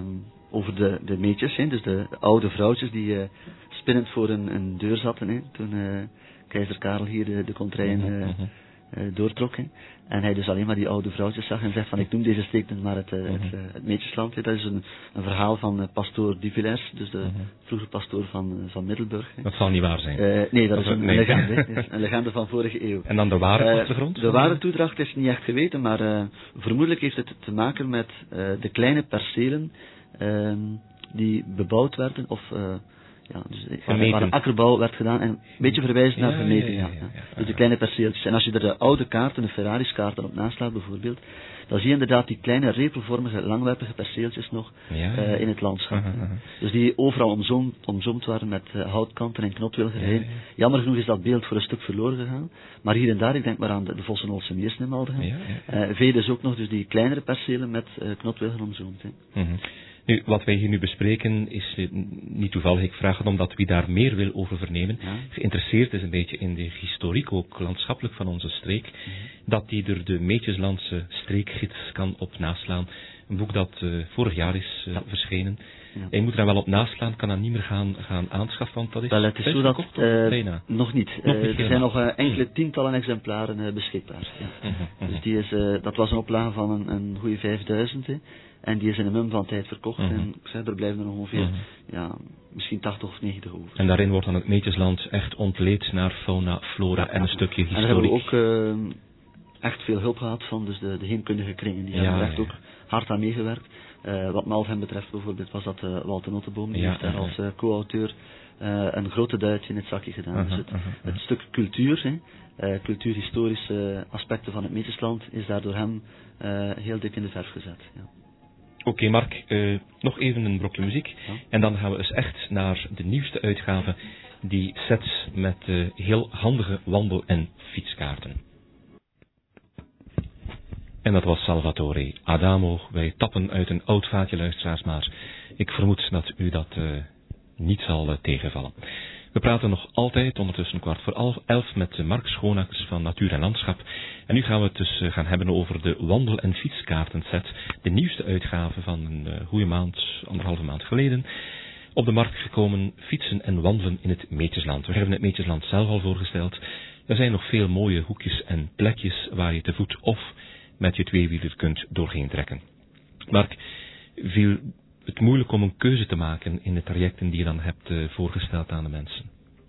over de, de meetjes, hè, dus de, de oude vrouwtjes die uh, spinnend voor een, een deur zaten, hè, toen uh, keizer Karel hier de, de contraien uh, uh, doortrok. Hè. En hij dus alleen maar die oude vrouwtjes zag en zegt van ik noem deze streek dan maar het, uh, het, uh, het Meetjesland. Hè. Dat is een, een verhaal van uh, pastoor Duvillers, dus de uh-huh. vroege pastoor van, uh, van Middelburg. Hè.
Dat zal niet waar zijn.
Uh, nee, dat, dat is een,
nee.
een legende, hè. Een legende van vorige eeuw.
En dan de ware achtergrond?
Uh, de ware toedracht is niet echt geweten, maar uh, vermoedelijk heeft het te maken met uh, de kleine percelen uh, die bebouwd werden of... Uh, Ja, dus waar, waar een akkerbouw werd gedaan en een beetje verwijzend naar ja, vermeting. Ja, ja, ja, ja. Dus de kleine perceeltjes. En als je er de oude kaarten, de Ferraris kaarten op naslaat bijvoorbeeld, dan zie je inderdaad die kleine repelvormige, langwerpige perceeltjes nog ja, ja. Uh, in het landschap. Uh-huh, uh-huh. Dus die overal omzoomd, omzoomd waren met uh, houtkanten en knotwilgerijen. Ja, ja. Jammer genoeg is dat beeld voor een stuk verloren gegaan. Maar hier en daar, ik denk maar aan de, de Vossenolse Meersen in Maldegem, ja, ja, ja. uh, vee dus ook nog dus die kleinere percelen met uh, knotwilgen omzoomd. Hè.
Uh-huh. Nu, wat wij hier nu bespreken is uh, niet toevallig. Ik vraag het omdat wie daar meer wil over vernemen, ja. geïnteresseerd is een beetje in de historiek, ook landschappelijk van onze streek, mm-hmm. dat die er de Meetjeslandse streekgids kan op naslaan. Een boek dat uh, vorig jaar is uh, ja. verschenen. Ja. En je moet er wel op naslaan, kan dat niet meer gaan, gaan aanschaffen, want dat is...
Wel, het is zo dat... Uh, nog niet. Nog uh, niet er zijn nog uh, enkele mm. tientallen exemplaren uh, beschikbaar. Ja. Mm-hmm, mm-hmm. Dus die is, uh, dat was een oplage van een, een goede vijfduizend. Hè. En die is in een mum van tijd verkocht. Mm-hmm. En ik zei, er blijven er nog ongeveer, mm-hmm. ja, misschien tachtig of negentig over.
En daarin wordt dan het Meetjesland echt ontleed naar fauna, flora ja, en een stukje historiek.
En daar hebben we ook uh, echt veel hulp gehad van dus de, de heemkundige kringen. Die ja, hebben er echt ja. ook hard aan meegewerkt. Uh, wat Maldegem betreft bijvoorbeeld was dat uh, Walter Notteboom. Die ja, heeft daar ja, als uh, co-auteur uh, een grote duit in het zakje gedaan. Uh-huh, dus het, uh-huh, uh-huh. het stuk cultuur, hè, uh, cultuurhistorische aspecten van het Meetjesland is daar door hem uh, heel dik in de verf gezet. Ja.
Oké, okay, Mark, uh, nog even een brokje muziek. Ja. En dan gaan we eens echt naar de nieuwste uitgave, die sets met uh, heel handige wandel- en fietskaarten. En dat was Salvatore Adamo. Wij tappen uit een oud vaatje, luisteraars, maar ik vermoed dat u dat uh, niet zal uh, tegenvallen. We praten nog altijd, ondertussen kwart voor elf, elf met Mark Schoonackers van Natuur en Landschap. En nu gaan we het dus uh, gaan hebben over de wandel- en fietskaartenset. De nieuwste uitgave van een uh, goede maand, anderhalve maand geleden. Op de markt gekomen, fietsen en wandelen in het Meetjesland. We hebben het Meetjesland zelf al voorgesteld. Er zijn nog veel mooie hoekjes en plekjes waar je te voet of met je tweewieler kunt doorheen trekken. Mark, viel het moeilijk om een keuze te maken in de trajecten die je dan hebt uh, voorgesteld aan de mensen?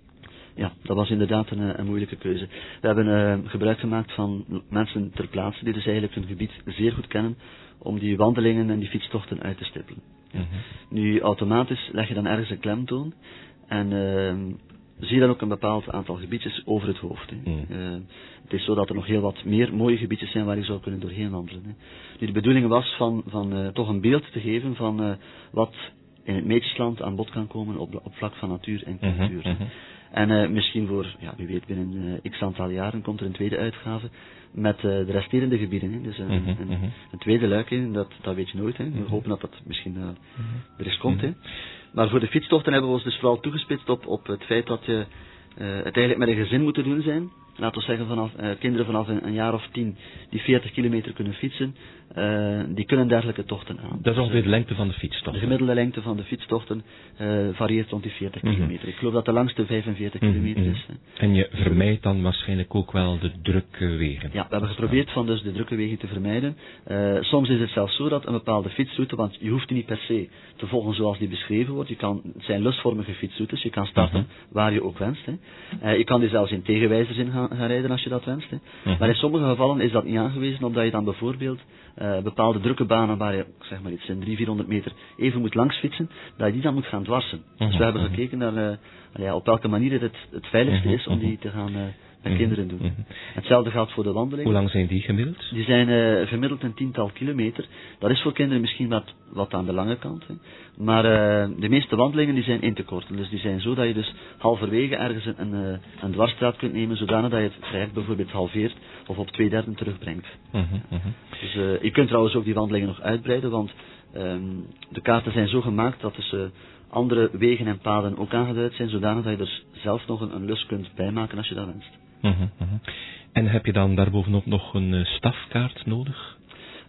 Ja, dat was inderdaad een, een moeilijke keuze. We hebben uh, gebruik gemaakt van mensen ter plaatse die dus eigenlijk hun gebied zeer goed kennen om die wandelingen en die fietstochten uit te stippelen. Ja. Mm-hmm. Nu, automatisch leg je dan ergens een klemtoon en uh, zie je dan ook een bepaald aantal gebiedjes over het hoofd. Hè. Mm. Uh, het is zo dat er nog heel wat meer mooie gebiedjes zijn waar je zou kunnen doorheen wandelen. Hè. Nu, de bedoeling was van, van uh, toch een beeld te geven van uh, wat in het Meetjesland aan bod kan komen op, op vlak van natuur en cultuur. Mm-hmm, mm-hmm. En uh, misschien voor, ja, wie weet, binnen uh, x aantal jaren komt er een tweede uitgave met uh, de resterende gebieden. Hè. Dus uh, mm-hmm, een, een, een tweede luik, hè. Dat, dat weet je nooit. Hè. We mm-hmm. hopen dat dat misschien uh, mm-hmm. er eens komt. Mm-hmm. Hè. Maar voor de fietstochten hebben we ons dus vooral toegespitst op, op het feit dat je uh, het eigenlijk met een gezin moet doen zijn. Laten we zeggen, vanaf, uh, kinderen vanaf een, een jaar of tien die veertig kilometer kunnen fietsen, uh, die kunnen dergelijke tochten aan.
Dat is ongeveer de lengte van de fietstochten.
De gemiddelde lengte van de fietstochten uh, varieert rond die veertig mm-hmm. kilometer. Ik geloof dat de langste vijfenveertig mm-hmm. kilometer is. Hè.
En je vermijdt dan waarschijnlijk ook wel de drukke wegen.
Ja, we hebben geprobeerd van dus de drukke wegen te vermijden. Uh, soms is het zelfs zo dat een bepaalde fietsroute, want je hoeft die niet per se te volgen zoals die beschreven wordt. Je kan, het zijn losvormige fietsroutes, je kan starten mm-hmm. waar je ook wenst. Hè. Uh, je kan die zelfs in tegenwijzers in gaan, gaan rijden als je dat wenst. Hè. Mm-hmm. Maar in sommige gevallen is dat niet aangewezen, omdat je dan bijvoorbeeld uh, bepaalde drukke banen waar je, zeg maar iets, driehonderd, vierhonderd meter even moet langs fietsen, dat je die dan moet gaan dwarsen. Mm-hmm. Dus we hebben gekeken naar uh, ja, op welke manier het het veiligste mm-hmm. is om die te gaan uh, met mm-hmm. kinderen doen. Mm-hmm. Hetzelfde geldt voor de wandelingen.
Hoe lang zijn die gemiddeld?
Die zijn uh, gemiddeld een tiental kilometer. Dat is voor kinderen misschien wat, wat aan de lange kant. Hè. Maar uh, de meeste wandelingen die zijn in te korten. Dus die zijn zo dat je dus halverwege ergens een, een, een dwarsstraat kunt nemen, zodanig dat je het traject bijvoorbeeld halveert of op twee derde terugbrengt. Mm-hmm. Ja. Dus uh, je kunt trouwens ook die wandelingen nog uitbreiden, want um, de kaarten zijn zo gemaakt dat dus uh, andere wegen en paden ook aangeduid zijn, zodanig dat je er zelf nog een, een lus kunt bijmaken als je dat wenst.
Mm-hmm. En heb je dan daarbovenop nog een uh, stafkaart nodig?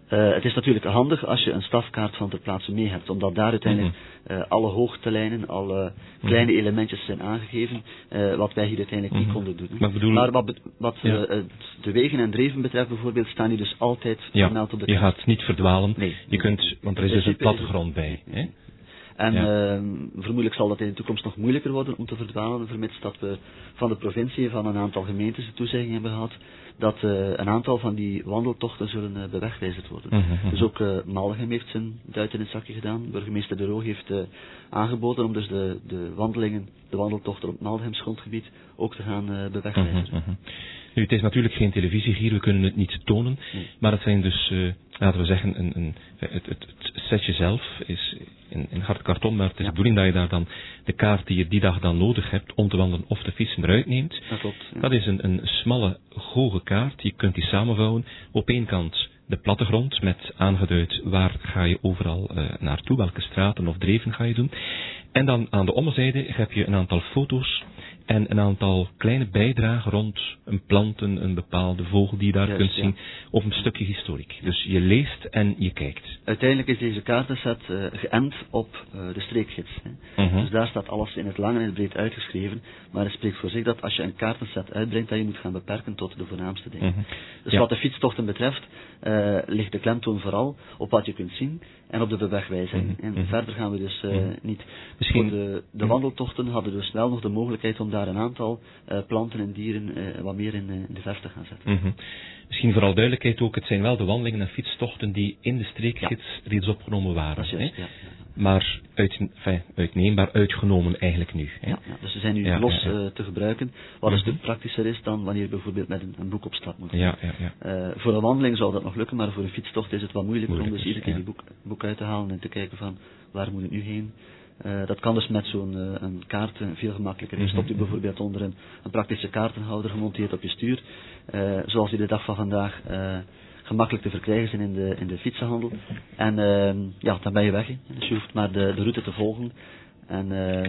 Uh, het is natuurlijk handig als je een stafkaart van ter plaatse mee hebt, omdat daar uiteindelijk mm-hmm. uh, alle hoogtelijnen, alle kleine mm-hmm. elementjes zijn aangegeven, uh, wat wij hier uiteindelijk mm-hmm. niet konden doen.
Maar, bedoel...
maar wat, wat ja. uh, de wegen en dreven betreft bijvoorbeeld, staan die dus altijd
ja.
vermeld op de kaart.
Je gaat niet verdwalen,
nee.
je kunt, want er is dus een plattegrond bij. Hè?
En
ja.
uh, vermoedelijk zal dat in de toekomst nog moeilijker worden om te verdwalen, vermits dat we van de provincie en van een aantal gemeentes de toezegging hebben gehad dat uh, een aantal van die wandeltochten zullen uh, bewegwijzerd worden.
Mm-hmm.
Dus ook uh, Maldegem heeft zijn duit in het zakje gedaan. Burgemeester De Roo heeft uh, aangeboden om dus de, de wandelingen, de wandeltochten op Maldegems grondgebied ook te gaan uh, bewegwijzeren.
Mm-hmm. Nu, het is natuurlijk geen televisie hier, we kunnen het niet tonen, nee. maar het zijn dus, uh, laten we zeggen, een, een, het, het, het setje zelf is in, in hard karton, maar het is ja. de bedoeling dat je daar dan de kaart die je die dag dan nodig hebt om te wandelen of te fietsen eruit neemt.
Dat klopt. Ja.
Dat is een, een smalle, hoge kaart, je kunt die samenvouwen. Op één kant de plattegrond met aangeduid waar ga je overal uh, naartoe, welke straten of dreven ga je doen. En dan aan de onderzijde heb je een aantal foto's en een aantal kleine bijdragen rond een planten, een bepaalde vogel die je daar
Juist,
kunt zien,
ja.
of een stukje historiek. Dus je leest en je kijkt.
Uiteindelijk is deze kaartenset uh, geënt op uh, de streekgids. Hè.
Uh-huh.
Dus daar staat alles in het lang en het breed uitgeschreven, maar het spreekt voor zich dat als je een kaartenset uitbrengt, dat je moet gaan beperken tot de voornaamste dingen. Uh-huh. Dus ja. wat de fietstochten betreft, uh, ligt de klemtoon vooral op wat je kunt zien en op de bewegwijzering. Uh-huh. En uh-huh. verder gaan we dus uh, uh-huh. niet. Misschien voor de, de wandeltochten hadden we dus wel nog de mogelijkheid om daar een aantal uh, planten en dieren uh, wat meer in, uh, in de verf te gaan zetten.
Uh-huh. Misschien vooral duidelijkheid ook, het zijn wel de wandelingen en fietstochten die in de streekgids ja. reeds opgenomen waren.
Juist,
hè?
Ja, ja.
Maar uit, enfin, uitneembaar uitgenomen eigenlijk nu. Hè?
Ja, ja, dus ze zijn nu ja, los ja, ja. Uh, te gebruiken, wat een mm-hmm. stuk praktischer is dan wanneer je bijvoorbeeld met een, een boek op stap moet.
Ja, ja, ja.
Uh, voor een wandeling zou dat nog lukken, maar voor een fietstocht is het wat moeilijker
Moeilijk
om dus iedere keer
ja.
die boek, boek uit te halen en te kijken van waar moet ik nu heen. Uh, dat kan dus met zo'n uh, een kaart uh, veel gemakkelijker. Je stopt u bijvoorbeeld onder een, een praktische kaartenhouder gemonteerd op je stuur, uh, zoals die de dag van vandaag uh, gemakkelijk te verkrijgen zijn in de, in de fietsenhandel. En uh, ja, dan ben je weg. Hè. Dus je hoeft maar de, de route te volgen. En uh,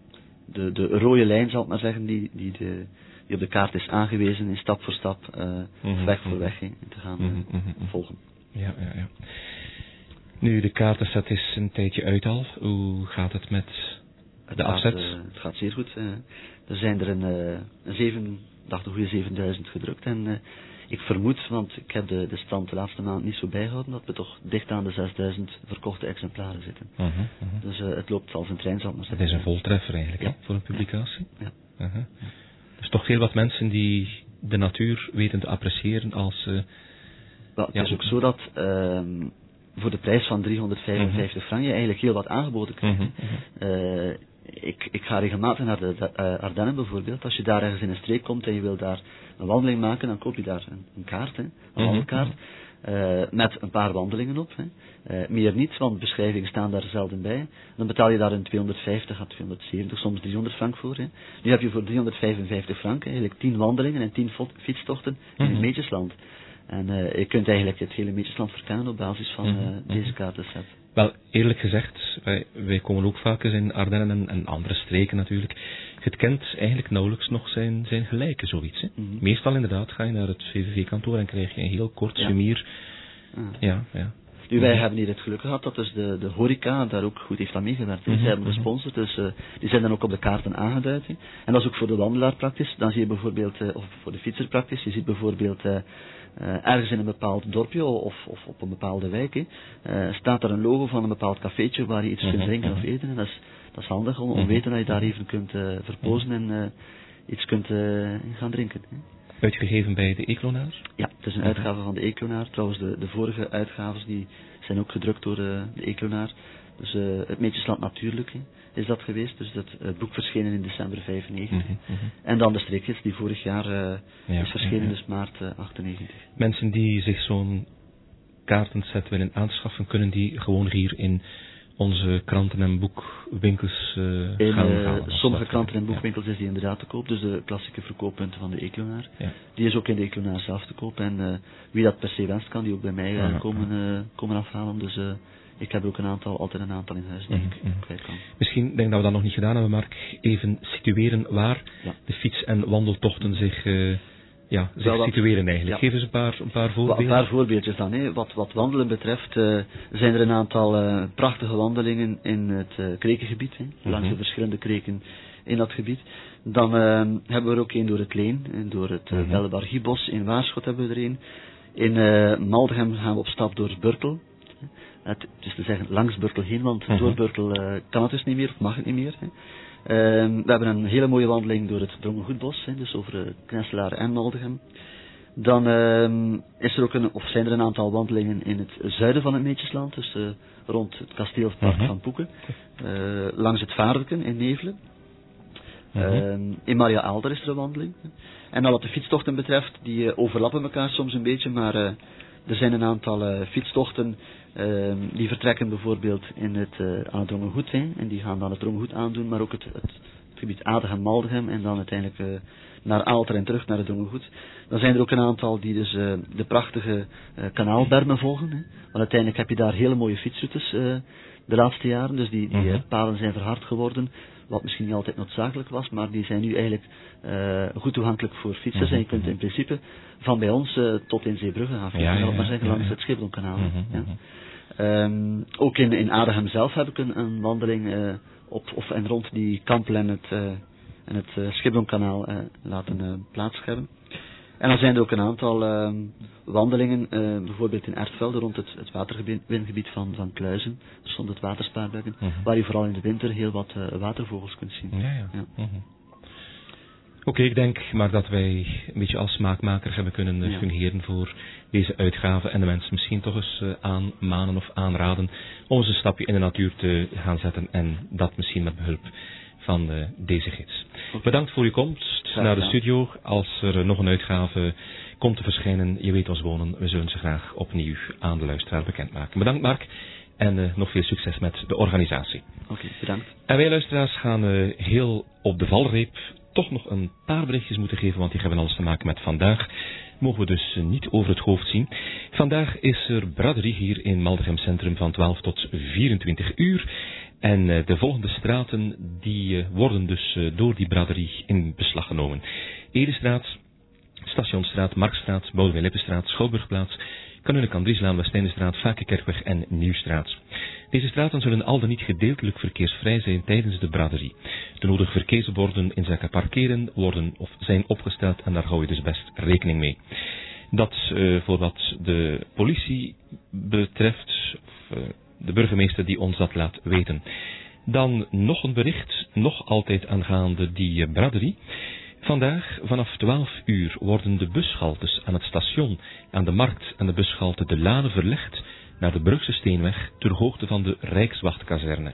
de, de rode lijn, zal ik maar zeggen, die, die, de, die op de kaart is aangewezen, is stap voor stap, uh, mm-hmm. weg voor weg, hè, te gaan uh, mm-hmm. volgen.
Ja, ja, ja. Nu, de kaartenset is een tijdje uit al. Hoe gaat het met
het
de
gaat,
afzet?
Uh, het gaat zeer goed. Uh, er zijn er een, uh, een zeven, dacht een goede zevenduizend gedrukt. En uh, ik vermoed, want ik heb de, de stand de laatste maand niet zo bijgehouden, dat we toch dicht aan de zesduizend verkochte exemplaren zitten. Uh-huh, uh-huh. Dus uh, het loopt als een trein, zal ik maar zeggen.
Het is een voltreffer eigenlijk,
ja.
hè, voor een publicatie.
Ja.
Uh-huh. Ja. Dus toch heel wat mensen die de natuur weten te appreciëren als... Uh,
well, het ja, is ook zo dat... Uh, voor de prijs van driehonderdvijfenvijftig uh-huh. frank je eigenlijk heel wat aangeboden krijgt. Uh-huh. Uh, ik, ik ga regelmatig naar de, de uh, Ardennen bijvoorbeeld. Als je daar ergens in een streek komt en je wil daar een wandeling maken, dan koop je daar een, een kaart, hè, een uh-huh. wandelkaart, uh, met een paar wandelingen op. Hè. Uh, meer niet, want beschrijvingen staan daar zelden bij. Dan betaal je daar een tweehonderdvijftig à tweehonderdzeventig, soms driehonderd frank voor. Hè. Nu heb je voor driehonderdvijfenvijftig frank eigenlijk tien wandelingen en tien fietstochten in uh-huh. het Meetjesland. En uh, je kunt eigenlijk het hele Meetjesland verkennen op basis van uh, mm-hmm. deze kaartenset.
Wel, eerlijk gezegd, wij, wij komen ook vaak eens in Ardennen en, en andere streken natuurlijk. Het kent eigenlijk nauwelijks nog zijn, zijn gelijke, zoiets. Hè? Mm-hmm. Meestal inderdaad ga je naar het V V V-kantoor en krijg je een heel kort ja. sumier. Ah. Ja, ja.
Nu, wij hebben hier het geluk gehad dat dus de, de horeca daar ook goed heeft aan meegewerkt. Mm-hmm. Zij hebben gesponsord, dus uh, die zijn dan ook op de kaarten aangeduid. He. En dat is ook voor de wandelaar praktisch. Dan zie je bijvoorbeeld, uh, of voor de fietser praktisch, je ziet bijvoorbeeld... Uh, Uh, ergens in een bepaald dorpje of, of op een bepaalde wijk, uh, staat er een logo van een bepaald cafeetje waar je iets uh-huh, kunt drinken uh-huh. of eten. En dat is, dat is handig om, om uh-huh. weten dat je daar even kunt uh, verpozen en uh, iets kunt uh, gaan drinken. Hè.
Uitgegeven bij de Eeklonaar?
Ja, het is een uh-huh. uitgave van de Eeklonaar. Trouwens, de, de vorige uitgaves die zijn ook gedrukt door uh, de Eeklonaar. Dus uh, het Meetjesland natuurlijk hè, is dat geweest. Dus dat, het boek verschenen in december vijfennegentig. Uh-huh, uh-huh. En dan de streekgids die vorig jaar uh, ja, is verschenen, ja, ja. dus maart uh, achtennegentig.
Mensen die zich zo'n kaartenset willen aanschaffen, kunnen die gewoon hier in onze kranten- en boekwinkels uh,
in,
gaan
uh,
halen?
Sommige kranten- en boekwinkels ja. is die inderdaad te koop. Dus de klassieke verkooppunten van de Eeklonaar. Ja. Die is ook in de Eeklonaar zelf te koop. En uh, wie dat per se wenst, kan die ook bij mij uh, ja, komen, uh, komen afhalen. Dus... Uh, ik heb ook een aantal, altijd een aantal in huis die ik mm-hmm. kwijt kan.
Misschien, denk dat we dat nog niet gedaan hebben, Mark, even situeren waar ja. de fiets- en wandeltochten zich uh, ja, zich
wel wat,
situeren eigenlijk.
Ja.
Geef eens een paar, een paar voorbeelden.
Een paar voorbeeldjes dan. Hè. Wat, wat wandelen betreft uh, zijn er een aantal uh, prachtige wandelingen in het uh, krekengebied, hè, langs
Mm-hmm.
de verschillende kreken in dat gebied. Dan uh, hebben we er ook een door het Leen, en door het uh,
Mm-hmm.
Bellebargiebos. In Waarschot hebben we er een. In uh, Maldegem gaan we op stap door Burtel. Het is te zeggen langs Burtel heen, want
Mm-hmm.
door Burtel uh, kan het dus niet meer, of mag het niet meer. Hè. Uh, we hebben een hele mooie wandeling door het Drongengoedbos, hè, dus over uh, Knesselaren en Maldegem. Dan uh, is er ook een, of zijn er een aantal wandelingen in het zuiden van het Meetjesland, dus uh, rond het kasteelpark
Mm-hmm.
van Poeken, uh, langs het Vaarweken in Nevelen.
Mm-hmm.
Uh, in Maria Aalder is er een wandeling. En dan wat de fietstochten betreft, die uh, overlappen elkaar soms een beetje, maar uh, er zijn een aantal uh, fietstochten uh, die vertrekken bijvoorbeeld in het, uh, aan het Drongengoed, hè, en die gaan dan het Drongengoed aandoen, maar ook het, het, het gebied Adegem-Maldegem en dan uiteindelijk uh, naar Aalter en terug naar het Drongengoed. Dan zijn er ook een aantal die dus uh, de prachtige uh, kanaalbermen volgen, hè, want uiteindelijk heb je daar hele mooie fietsroutes uh, de laatste jaren, dus die, die uh,
Mm-hmm.
paden zijn verhard geworden, wat misschien niet altijd noodzakelijk was, maar die zijn nu eigenlijk uh, goed toegankelijk voor fietsers. Mm-hmm. En je kunt in principe van bij ons uh, tot in Zeebrugge gaan fietsen,
Ja, ja,
ja, maar zeggen,
ja,
langs
ja.
het Schipholkanaal.
Mm-hmm.
Ja. Um, ook in, in Adegem zelf heb ik een, een wandeling uh, op of en rond die Kampel en het, uh, en het uh, Schipholkanaal uh, laten uh, plaats hebben. En dan zijn er ook een aantal uh, wandelingen, uh, bijvoorbeeld in Ertvelde rond het, het waterwingebied van, van Kluizen, dus rond het waterspaarbekken, mm-hmm. waar je vooral in de winter heel wat uh, watervogels kunt zien.
Ja, ja.
Ja.
Mm-hmm. Oké, okay, ik denk maar dat wij een beetje als smaakmakers hebben kunnen uh,
ja.
fungeren voor deze uitgave en de mensen misschien toch eens uh, aanmanen of aanraden om eens een stapje in de natuur te gaan zetten en dat misschien met behulp van uh, deze gids. Okay. Bedankt voor uw komst
Graag,
naar de
ja.
studio. Als er uh, nog een uitgave komt te verschijnen, je weet ons wonen, we zullen ze graag opnieuw aan de luisteraar bekendmaken. Bedankt Mark en uh, nog veel succes met de organisatie.
Oké, okay, bedankt.
En wij luisteraars gaan uh, heel op de valreep toch nog een paar berichtjes moeten geven, want die hebben alles te maken met vandaag. Mogen we dus niet over het hoofd zien. Vandaag is er braderie hier in Maldegem Centrum van twaalf tot vierentwintig uur. En uh, de volgende straten die uh, worden dus uh, door die braderie in beslag genomen. Edestraat, Stationsstraat, Marktstraat, Boudewijn-Lippenstraat, Schouwburgplaats, Kanunnekandrieslaan, Westijnstraat, Vakenkerkweg en Nieuwstraat. Deze straten zullen al dan niet gedeeltelijk verkeersvrij zijn tijdens de braderie. De nodige verkeersborden in zaken parkeren worden of zijn opgesteld en daar hou je dus best rekening mee. Dat uh, voor wat de politie betreft, of uh, de burgemeester die ons dat laat weten. Dan nog een bericht, nog altijd aangaande die uh, braderie. Vandaag vanaf twaalf uur worden de bushaltes aan het station, aan de markt en de bushalte De Lade verlegd naar de Brugse Steenweg ter hoogte van de Rijkswachtkazerne.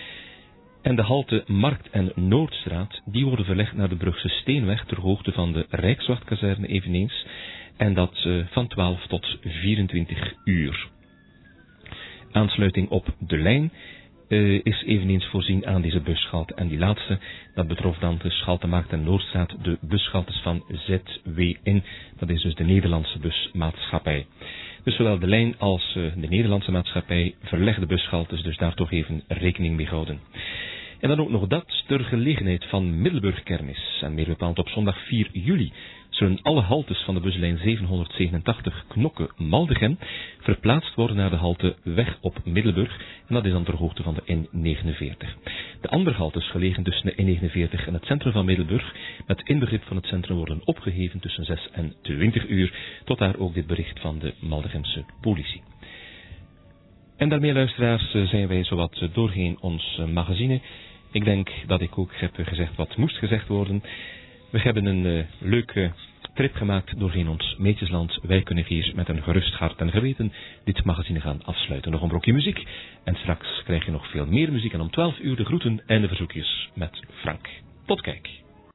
En de halte Markt en Noordstraat, die worden verlegd naar de Brugse Steenweg ter hoogte van de Rijkswachtkazerne eveneens, en dat uh, van twaalf tot vierentwintig uur. Aansluiting op de lijn Uh, is eveneens voorzien aan deze bushalte. En die laatste, dat betrof dan de Schalte Markt en Noordstraat, de bushaltes van Z W N. Dat is dus de Nederlandse busmaatschappij. Dus zowel de lijn als uh, de Nederlandse maatschappij verlegde bushaltes, dus daar toch even rekening mee houden. En dan ook nog dat, ter gelegenheid van Middelburg Kermis, en meer bepaald op zondag vier juli, zullen alle haltes van de buslijn zevenhonderdzevenentachtig Knokke-Maldegem verplaatst worden naar de halte Weg op Middelburg, en dat is dan ter hoogte van de N negenenveertig. De andere haltes gelegen tussen de N negenenveertig en het centrum van Middelburg, met inbegrip van het centrum, worden opgeheven tussen zes en twintig uur, tot daar ook dit bericht van de Maldegemse politie. En daarmee, luisteraars, zijn wij zowat doorheen ons magazine. Ik denk dat ik ook heb gezegd wat moest gezegd worden. We hebben een uh, leuke trip gemaakt doorheen ons Meetjesland. Wij kunnen hier met een gerust hart en geweten dit magazine gaan afsluiten. Nog een brokje muziek. En straks krijg je nog veel meer muziek. En om twaalf uur de groeten en de verzoekjes met Frank. Tot kijk.